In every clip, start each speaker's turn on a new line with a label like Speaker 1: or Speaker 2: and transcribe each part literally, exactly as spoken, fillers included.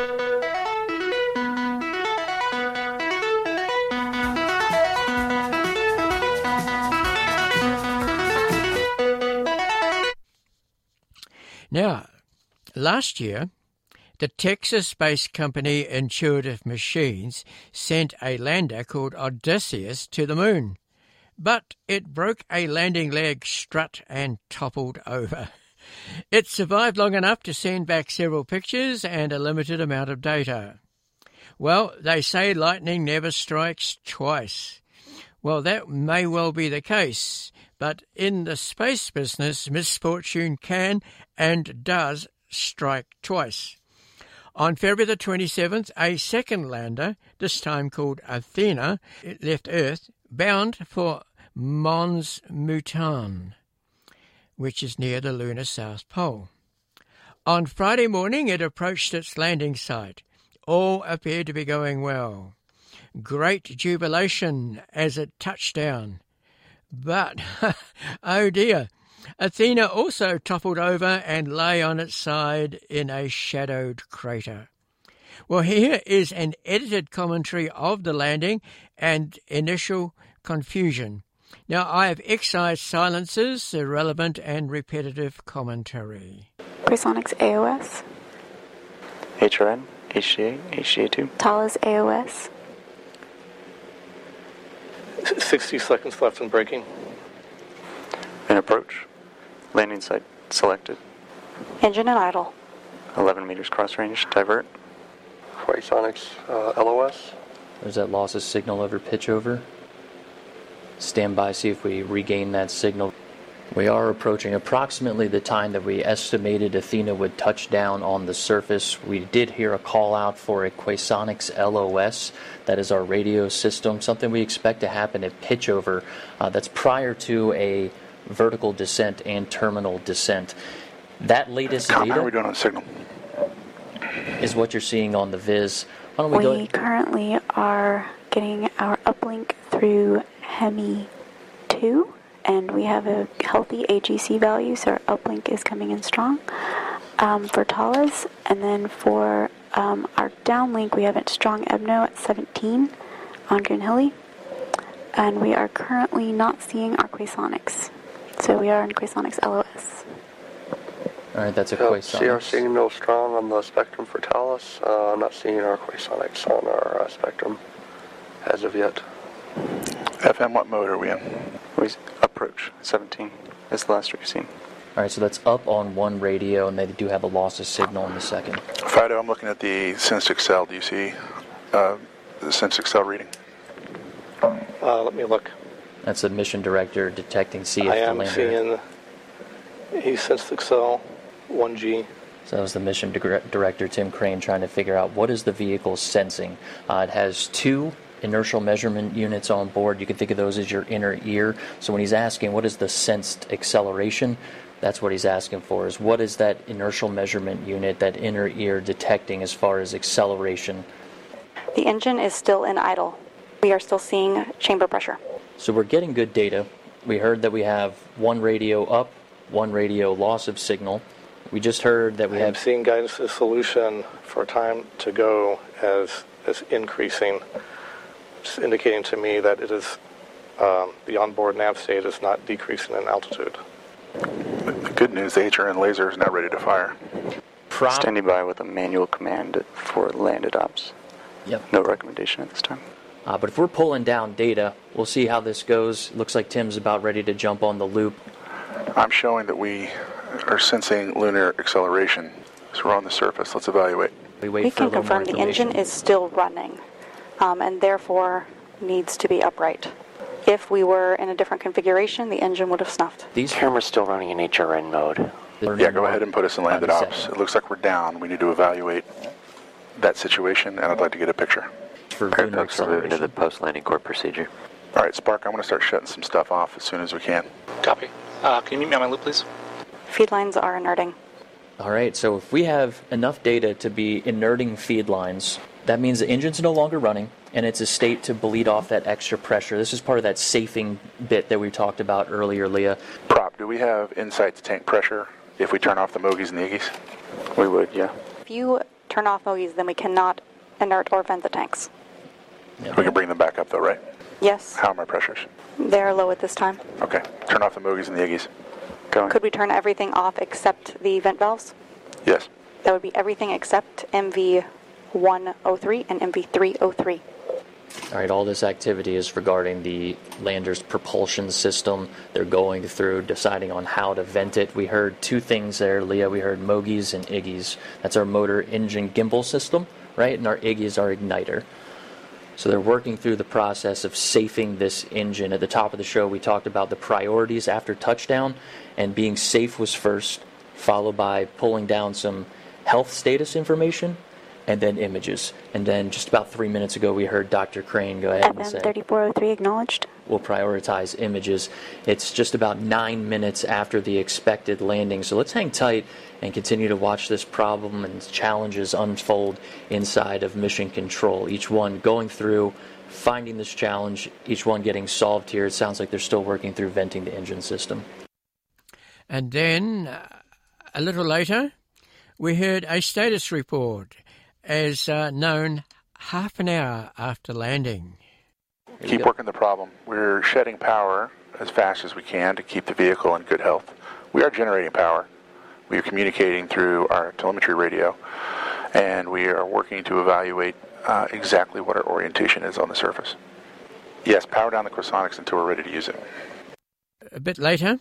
Speaker 1: Now, last year, the Texas-based company Intuitive Machines sent a lander called Odysseus to the moon, but it broke a landing leg strut and toppled over. It survived long enough to send back several pictures and a limited amount of data. Well, they say lightning never strikes twice. Well, that may well be the case, but in the space business, misfortune can and does strike twice. On February the twenty-seventh, a second lander, this time called Athena, it left Earth, bound for Mons Mutan, which is near the lunar South Pole. On Friday morning, it approached its landing site. All appeared to be going well. Great jubilation as it touched down. But, oh dear, Athena also toppled over and lay on its side in a shadowed crater. Well, here is an edited commentary of the landing and initial confusion. Now, I have excised silences, irrelevant and repetitive commentary.
Speaker 2: Quasonics A O S.
Speaker 3: H R N, H G A, H G A two.
Speaker 2: Thales A O S.
Speaker 4: sixty seconds left in braking.
Speaker 3: In approach. Landing site selected.
Speaker 2: Engine and idle.
Speaker 3: eleven meters cross range, divert.
Speaker 4: Quasonics uh, L O S.
Speaker 5: There's that loss of signal over pitch over. Stand by, see if we regain that signal. We are approaching approximately the time that we estimated Athena would touch down on the surface. We did hear a call out for a Quasonics L O S. That is our radio system, something we expect to happen at pitch over. Uh, that's prior to a vertical descent and terminal descent. That latest
Speaker 6: Tom,
Speaker 5: data
Speaker 6: how are we doing on signal?
Speaker 5: Is what you're seeing on the Viz. Why don't we,
Speaker 2: we
Speaker 5: go...
Speaker 2: currently are getting our uplink through Hemi two, and we have a healthy A G C value, so our uplink is coming in strong um, for Thales. And then for um, our downlink, we have a strong E B N O at seventeen on Green and we are currently not seeing our Quasonics. So we are in Quasonics L O S.
Speaker 5: All right, that's a
Speaker 4: so,
Speaker 5: Quasonics.
Speaker 4: See our signal strong on the spectrum for Thales. Uh, I'm not seeing our Quasonics on our uh, spectrum as of yet.
Speaker 6: F M, what mode are we in?
Speaker 3: We approach seventeen. That's the last we've seen.
Speaker 5: All right, so that's up on one radio, and they do have a loss of signal in the second.
Speaker 6: Fido, I'm looking at the SenseXL. Do you see uh, the SenseXL reading?
Speaker 4: Uh, let me look.
Speaker 5: That's the mission director detecting C F
Speaker 4: I
Speaker 5: the
Speaker 4: am
Speaker 5: lander.
Speaker 4: seeing a SenseXL one G.
Speaker 5: So that was the mission dir- director, Tim Crane, trying to figure out what is the vehicle sensing. Uh, it has two inertial measurement units on board. You can think of those as your inner ear. So when he's asking what is the sensed acceleration, that's what he's asking for, is what is that inertial measurement unit, that inner ear, detecting as far as acceleration.
Speaker 2: The engine is still in idle. We are still seeing chamber pressure.
Speaker 5: So we're getting good data. We heard that we have one radio up, one radio loss of signal. We just heard that we
Speaker 4: I
Speaker 5: have...
Speaker 4: am seeing guidance to solution for time to go as, as increasing. It's indicating to me that it is um, the onboard nav state is not decreasing in altitude.
Speaker 6: The good news, the H R N laser is now ready to fire.
Speaker 5: Prop-
Speaker 3: Standing by with a manual command for landed ops.
Speaker 5: Yep.
Speaker 3: No recommendation at this time.
Speaker 5: Uh, but if we're pulling down data, we'll see how this goes. Looks like Tim's about ready to jump on the loop.
Speaker 6: I'm showing that we are sensing lunar acceleration. So we're on the surface. Let's evaluate.
Speaker 5: We wait
Speaker 2: We
Speaker 5: for a
Speaker 2: can
Speaker 5: little more
Speaker 2: confirm the engine
Speaker 5: information.
Speaker 2: is still running, um, and therefore needs to be upright. If we were in a different configuration, the engine would have snuffed.
Speaker 5: These
Speaker 7: Camera's still running in H R N mode.
Speaker 6: Yeah, go ahead and put us in landed
Speaker 5: Five
Speaker 6: ops.
Speaker 5: seconds.
Speaker 6: It looks like we're down. We need to evaluate that situation, and I'd like to get a picture.
Speaker 5: For
Speaker 7: All right,
Speaker 5: lunar
Speaker 7: folks, we're moving to
Speaker 5: acceleration.
Speaker 7: the post-landing core procedure.
Speaker 6: All right, Spark, I'm going to start shutting some stuff off as soon as we can.
Speaker 8: Copy. Uh, can you meet me on my loop, please?
Speaker 2: Feed lines are inerting.
Speaker 5: All right, so if we have enough data to be inerting feed lines, that means the engine's no longer running, and it's a state to bleed off that extra pressure. This is part of that safing bit that we talked about earlier, Leah.
Speaker 6: Prop, do we have insight to tank pressure if we turn off the Mogies and the Iggies?
Speaker 3: We would, yeah.
Speaker 2: If you
Speaker 9: turn off bogies, then we cannot inert or vent the tanks.
Speaker 6: Yeah. We can bring them back up, though, right?
Speaker 9: Yes.
Speaker 6: How are my pressures?
Speaker 9: They're low at this time.
Speaker 6: Okay. Turn off the bogies and the Iggy's. Going.
Speaker 9: Could we turn everything off except the vent valves?
Speaker 6: Yes.
Speaker 9: That would be everything except M V one oh three and M V three oh three.
Speaker 5: All right, all this activity is regarding the lander's propulsion system. They're going through deciding on how to vent it. We heard two things there, Leah. We heard MOGIs and Iggy's. That's our motor engine gimbal system, right? And our Iggy is our igniter. So they're working through the process of safing this engine. At the top of the show, we talked about the priorities after touchdown, and being safe was first, followed by pulling down some health status information, and then images. And then just about three minutes ago, we heard Doctor Crane go ahead and say,
Speaker 2: F M thirty-four oh three acknowledged.
Speaker 5: We'll prioritize images. It's just about nine minutes after the expected landing. So let's hang tight and continue to watch this problem and challenges unfold inside of Mission Control. Each one going through, finding this challenge, each one getting solved here. It sounds like they're still working through venting the engine system.
Speaker 1: And then, uh, a little later, we heard a status report as uh, known half an hour after landing.
Speaker 6: Keep working the problem. We're shedding power as fast as we can to keep the vehicle in good health. We are generating power. We are communicating through our telemetry radio, and we are working to evaluate uh, exactly what our orientation is on the surface. Yes, power down the cryosonics until we're ready to use it.
Speaker 1: A bit later,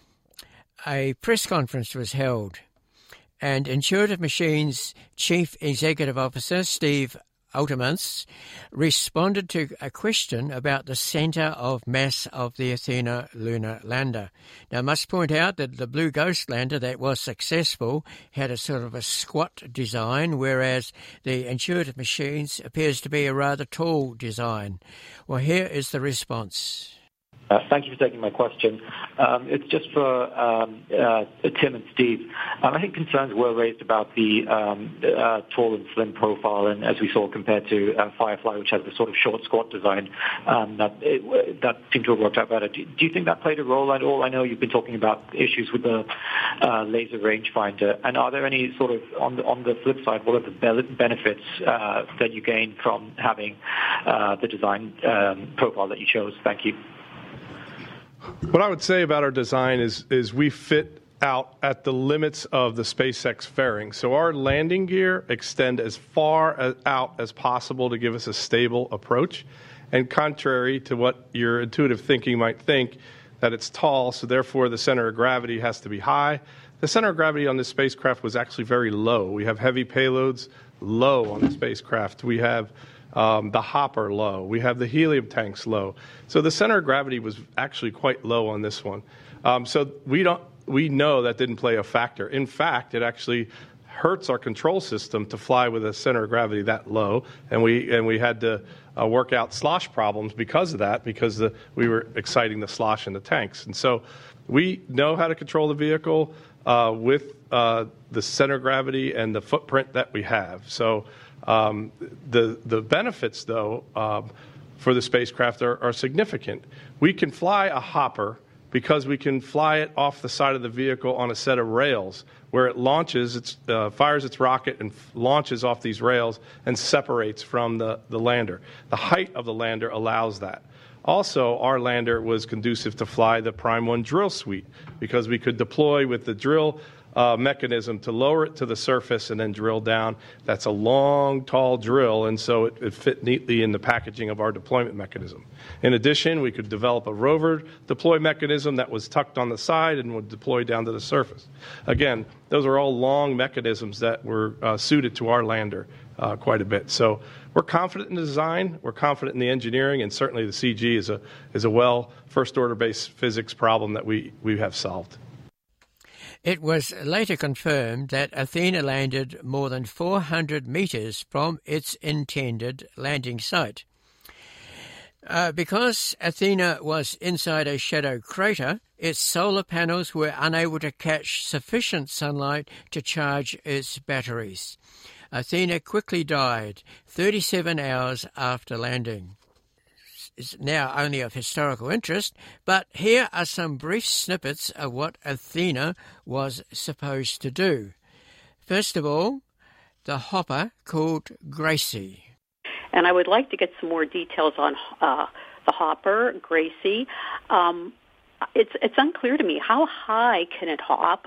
Speaker 1: a press conference was held, and Intuitive Machines Chief Executive Officer Steve Altemans responded to a question about the centre of mass of the Athena lunar lander. Now, I must point out that the Blue Ghost lander that was successful had a sort of a squat design, whereas the Intuitive Machines appears to be a rather tall design. Well, here is the response.
Speaker 10: Uh, thank you for taking my question. Um, it's just for um, uh, Tim and Steve. Um, I think concerns were raised about the um, uh, tall and slim profile, and as we saw compared to uh, Firefly, which has the sort of short squat design, um, that it, that seemed to have worked out better. Do, do you think that played a role at all? I know you've been talking about issues with the uh, laser rangefinder, and are there any sort of on the on the flip side? What are the benefits uh, that you gain from having uh, the design um, profile that you chose? Thank you.
Speaker 11: What I would say about our design is is we fit out at the limits of the SpaceX fairing. So our landing gear extend as far as out as possible to give us a stable approach. And contrary to what your intuitive thinking might think, that it's tall, so therefore the center of gravity has to be high. The center of gravity on this spacecraft was actually very low. We have heavy payloads low on the spacecraft. We have Um, the hopper low. We have the helium tanks low. So the center of gravity was actually quite low on this one. Um, so we don't. We know that didn't play a factor. In fact, it actually hurts our control system to fly with a center of gravity that low, and we and we had to uh, work out slosh problems because of that, because the, we were exciting the slosh in the tanks. And so we know how to control the vehicle uh, with uh, the center of gravity and the footprint that we have. So. Um, the the benefits, though, uh, for the spacecraft are, are significant. We can fly a hopper because we can fly it off the side of the vehicle on a set of rails where it launches, it uh, fires its rocket and f- launches off these rails and separates from the, the lander. The height of the lander allows that. Also, our lander was conducive to fly the Prime one drill suite because we could deploy with the drill Uh, mechanism to lower it to the surface and then drill down. That's a long, tall drill, and so it, it fit neatly in the packaging of our deployment mechanism. In addition, we could develop a rover deploy mechanism that was tucked on the side and would deploy down to the surface. Again, those are all long mechanisms that were uh, suited to our lander uh, quite a bit. So we're confident in the design, we're confident in the engineering, and certainly the C G is a is a well first-order base physics problem that we, we have solved.
Speaker 1: It was later confirmed that Athena landed more than four hundred metres from its intended landing site. Uh, because Athena was inside a shadow crater, its solar panels were unable to catch sufficient sunlight to charge its batteries. Athena quickly died thirty-seven hours after landing. Is now only of historical interest, but here are some brief snippets of what Athena was supposed to do. First of all, the hopper called Gracie.
Speaker 12: And I would like to get some more details on uh, the hopper, Gracie. Um, it's it's unclear to me, how high can it hop?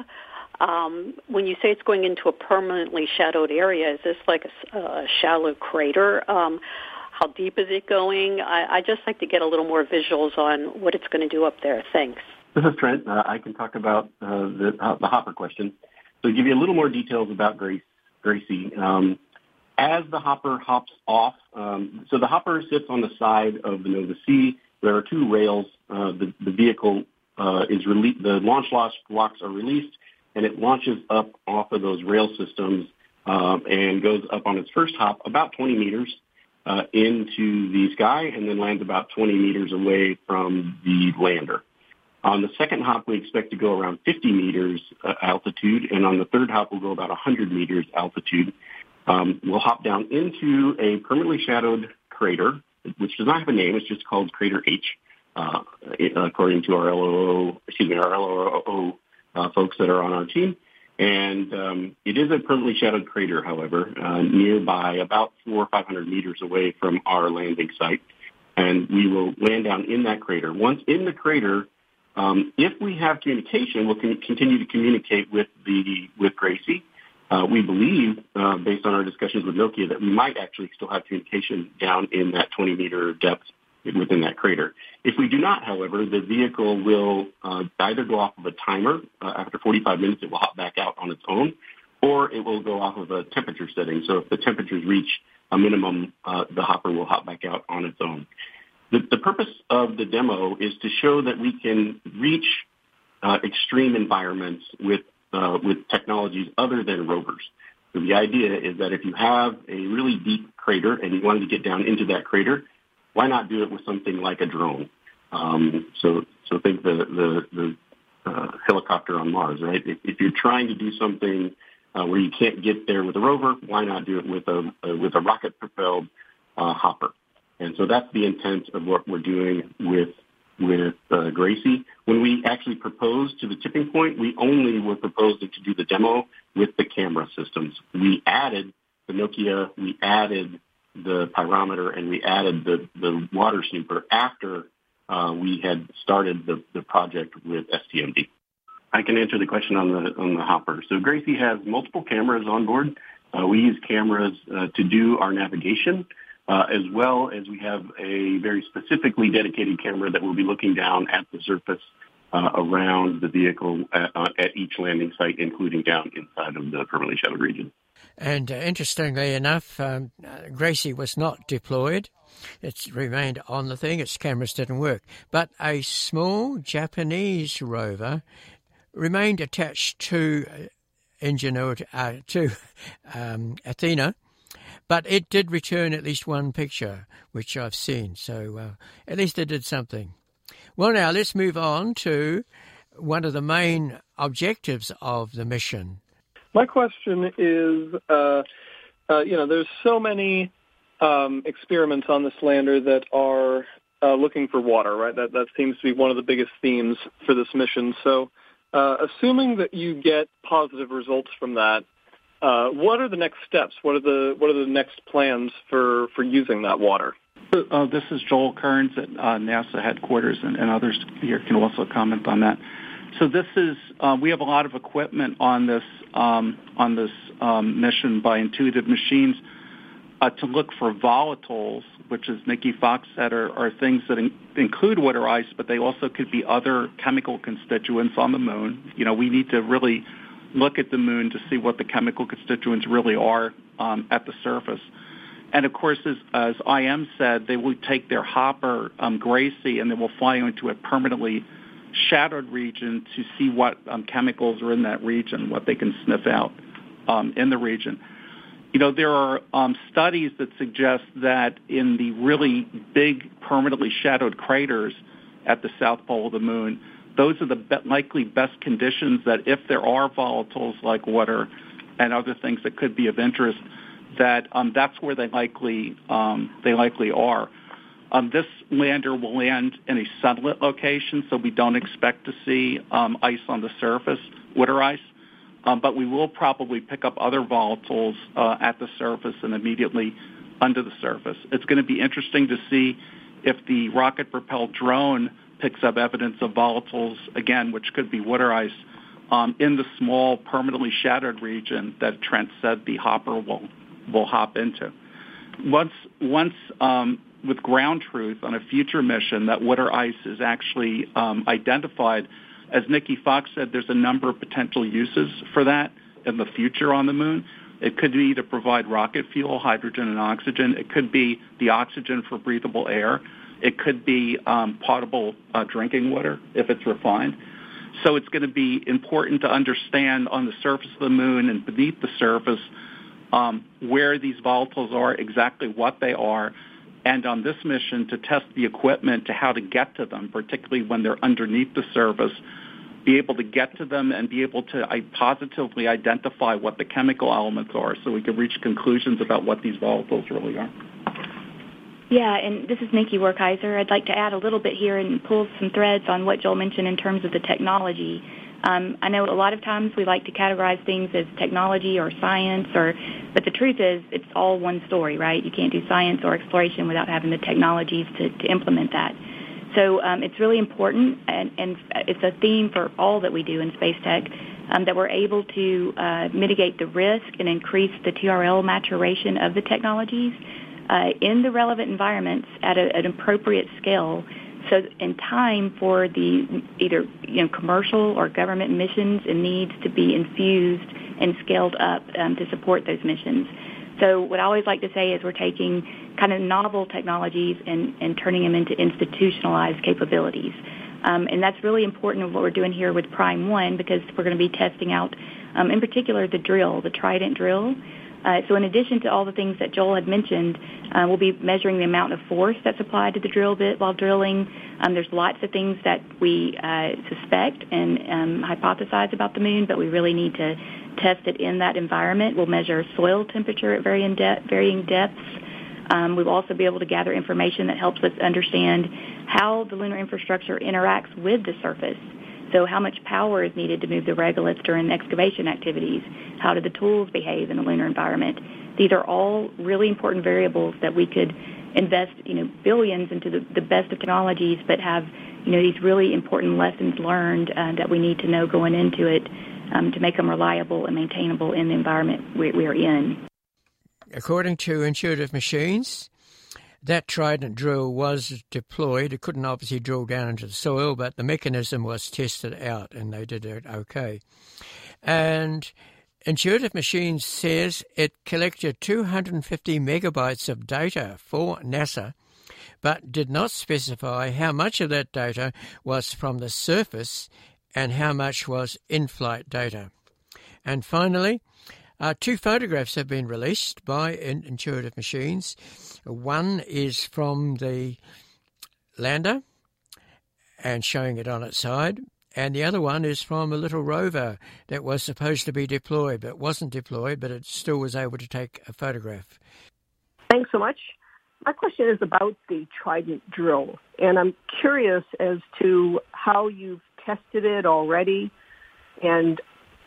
Speaker 12: Um, when you say it's going into a permanently shadowed area, is this like a, a shallow crater? Um, how deep is it going? I, I'd just like to get a little more visuals on what it's going to do up there. Thanks.
Speaker 13: This is Trent. Uh, I can talk about uh, the, uh, the hopper question. So to give you a little more details about Grace, Gracie, um, as the hopper hops off, um, so the hopper sits on the side of the Nova C. There are two rails. Uh, the, the vehicle uh, is released, the launch locks are released, and it launches up off of those rail systems uh, and goes up on its first hop about twenty meters uh, into the sky, and then lands about twenty meters away from the lander. On the second hop, we expect to go around fifty meters uh, altitude, and on the third hop, we'll go about one hundred meters altitude. Um, we'll hop down into a permanently shadowed crater, which does not have a name. It's just called Crater H, uh, according to our L O O, excuse me, our L O O uh, folks that are on our team. And um, it is a permanently shadowed crater, however, uh, nearby, about four or five hundred meters away from our landing site. And we will land down in that crater. Once in the crater, Um, if we have communication, we'll con- continue to communicate with the with Gracie. Uh, we believe, uh, based on our discussions with Nokia, that we might actually still have communication down in that twenty meter depth within that crater. If we do not, however, the vehicle will uh, either go off of a timer. Uh, after forty-five minutes, it will hop back out on its own, or it will go off of a temperature setting. So if the temperatures reach a minimum, uh, the hopper will hop back out on its own. The, the purpose of the demo is to show that we can reach uh, extreme environments with uh, with technologies other than rovers. So the idea is that if you have a really deep crater and you wanted to get down into that crater, why not do it with something like a drone? Um, so so think the the, the uh, helicopter on Mars, right? If, if you're trying to do something uh, where you can't get there with a rover, why not do it with a, a with a rocket propelled uh, hopper? And so that's the intent of what we're doing with with uh, Gracie. When we actually proposed to the tipping point, we only were proposing to do the demo with the camera systems. We added the Nokia, we added the pyrometer, and we added the, the water snooper after uh, we had started the, the project with S T M D. I can answer the question on the on the hopper. So Gracie has multiple cameras on board. Uh, we use cameras uh, to do our navigation. Uh, as well as we have a very specifically dedicated camera that will be looking down at the surface uh, around the vehicle at, uh, at each landing site, including down inside of the permanently shadowed region.
Speaker 1: And uh, interestingly enough, um, Gracie was not deployed. It remained on the thing. Its cameras didn't work. But a small Japanese rover remained attached to Ingenuity, uh, to um, Athena. But it did return at least one picture, which I've seen. So uh, at least it did something. Well, now let's move on to one of the main objectives of the mission.
Speaker 14: My question is, uh, uh, you know, there's so many um, experiments on this lander that are uh, looking for water, right? That that seems to be one of the biggest themes for this mission. So uh, assuming that you get positive results from that, Uh, what are the next steps? What are the what are the next plans for, for using that water?
Speaker 15: Uh, this is Joel Kearns at uh, NASA headquarters, and, and others here can also comment on that. So this is uh, we have a lot of equipment on this um, on this um, mission by Intuitive Machines uh, to look for volatiles, which, as Nikki Fox said, are, are things that in, include water ice, but they also could be other chemical constituents on the moon. You know, we need to really look at the moon to see what the chemical constituents really are um, at the surface. And, of course, as, as I M said, they will take their hopper, um, Gracie, and they will fly into a permanently shadowed region to see what um, chemicals are in that region, what they can sniff out um, in the region. You know, there are um, studies that suggest that in the really big permanently shadowed craters at the south pole of the moon, those are the be- likely best conditions that if there are volatiles like water and other things that could be of interest, that um, that's where they likely um, they likely are. Um, this lander will land in a sunlit location, so we don't expect to see um, ice on the surface, water ice. um, but we will probably pick up other volatiles uh, at the surface and immediately under the surface. It's going to be interesting to see if the rocket-propelled drone picks up evidence of volatiles, again, which could be water ice, um, in the small permanently shattered region that Trent said the hopper will will hop into. Once, once um, with ground truth on a future mission that water ice is actually um, identified, as Nikki Fox said, there's a number of potential uses for that in the future on the moon. It could be to provide rocket fuel, hydrogen and oxygen. It could be the oxygen for breathable air. It could be um, potable uh, drinking water if it's refined. So it's going to be important to understand on the surface of the moon and beneath the surface um, where these volatiles are, exactly what they are, and on this mission to test the equipment to how to get to them, particularly when they're underneath the surface, be able to get to them and be able to uh, positively identify what the chemical elements are so we can reach conclusions about what these volatiles really are.
Speaker 16: Yeah, and this is Nikki Werkheiser. I'd like to add a little bit here and pull some threads on what Joel mentioned in terms of the technology. Um, I know a lot of times we like to categorize things as technology or science, or, but the truth is it's all one story, right? You can't do science or exploration without having the technologies to, to implement that. So um, it's really important, and, and it's a theme for all that we do in space tech, um, that we're able to uh, mitigate the risk and increase the T R L maturation of the technologies uh, in the relevant environments at a, an appropriate scale, so in time for the either you know commercial or government missions and needs to be infused and scaled up um, to support those missions. So what I always like to say is we're taking kind of novel technologies and, and turning them into institutionalized capabilities. Um, and that's really important of what we're doing here with Prime One, because we're going to be testing out, um, in particular, the drill, the Trident drill. Uh, so in addition to all the things that Joel had mentioned, uh, we'll be measuring the amount of force that's applied to the drill bit while drilling. Um, there's lots of things that we uh, suspect and um, hypothesize about the moon, but we really need to test it in that environment. We'll measure soil temperature at varying, de- varying depths. Um, we'll also be able to gather information that helps us understand how the lunar infrastructure interacts with the surface. So how much power is needed to move the regoliths during excavation activities? How do the tools behave in the lunar environment? These are all really important variables that we could invest, you know, billions into the, the best of technologies, but have, you know, these really important lessons learned uh, that we need to know going into it um, to make them reliable and maintainable in the environment we, we're in.
Speaker 1: According to Intuitive Machines, that Trident drill was deployed. It couldn't obviously drill down into the soil, but the mechanism was tested out, and they did it okay. And Intuitive Machines says it collected two hundred fifty megabytes of data for NASA, but did not specify how much of that data was from the surface and how much was in-flight data. And finally, Uh, two photographs have been released by Intuitive Machines. One is from the lander and showing it on its side, and the other one is from a little rover that was supposed to be deployed but wasn't deployed, but it still was able to take a photograph.
Speaker 17: Thanks so much. My question is about the Trident drill, and I'm curious as to how you've tested it already, and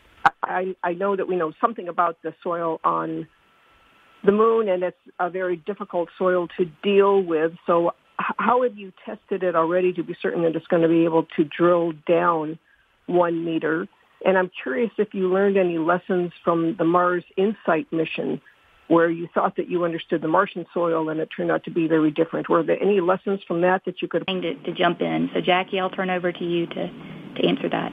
Speaker 17: I, I know that we know something about the soil on the moon, and it's a very difficult soil to deal with. So how have you tested it already to be certain that it's going to be able to drill down one meter? And I'm curious if you learned any lessons from the Mars InSight mission, where you thought that you understood the Martian soil and it turned out to be very different. Were there any lessons from that that you could...
Speaker 16: To, to jump in. So, Jackie, I'll turn over to you to, to answer that.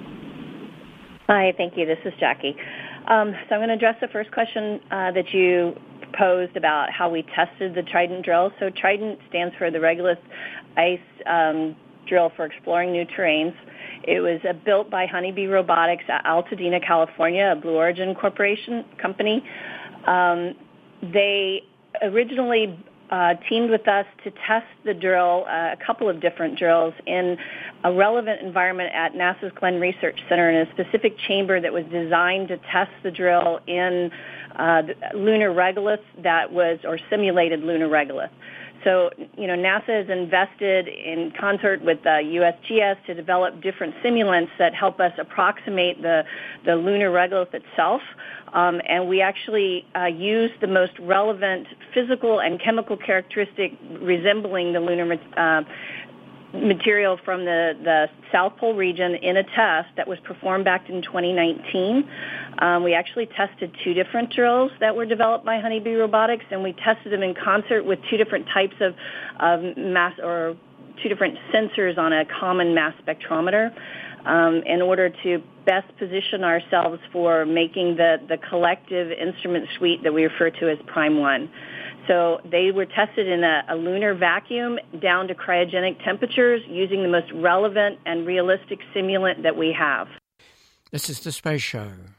Speaker 18: Hi, thank you. This is Jackie. Um, so I'm going to address the first question uh, that you posed about how we tested the Trident drill. So Trident stands for the Regolith Ice um, Drill for Exploring New Terrains. It was uh, built by Honeybee Robotics at Altadena, California, a Blue Origin Corporation company. Um, they originally Uh, teamed with us to test the drill, uh, a couple of different drills, in a relevant environment at NASA's Glenn Research Center in a specific chamber that was designed to test the drill in uh, the lunar regolith that was, or simulated lunar regolith. So, you know, NASA has invested in concert with the U S G S to develop different simulants that help us approximate the, the lunar regolith itself. Um, and we actually uh, use the most relevant physical and chemical characteristic resembling the lunar uh, material from the, the South Pole region in a test that was performed back in twenty nineteen. Um, we actually tested two different drills that were developed by Honeybee Robotics, and we tested them in concert with two different types of, of mass or two different sensors on a common mass spectrometer um, in order to best position ourselves for making the, the collective instrument suite that we refer to as Prime One. So they were tested in a, a lunar vacuum down to cryogenic temperatures using the most relevant and realistic simulant that we have.
Speaker 1: This is The Space Show.